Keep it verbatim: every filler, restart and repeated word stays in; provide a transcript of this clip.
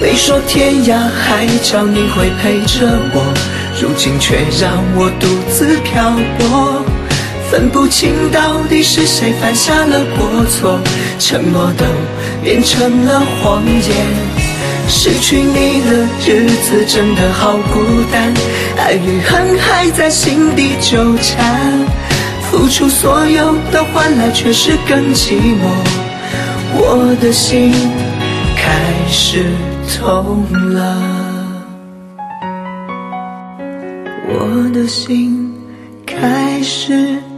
你说天涯海角你会陪着我，如今却让我独自漂泊，分不清到底是谁犯下了过错，承诺都变成了谎言。失去你的日子真的好孤单，爱与恨还在心底纠缠，付出所有的换来却是更寂寞，我的心开始痛了，我的心开始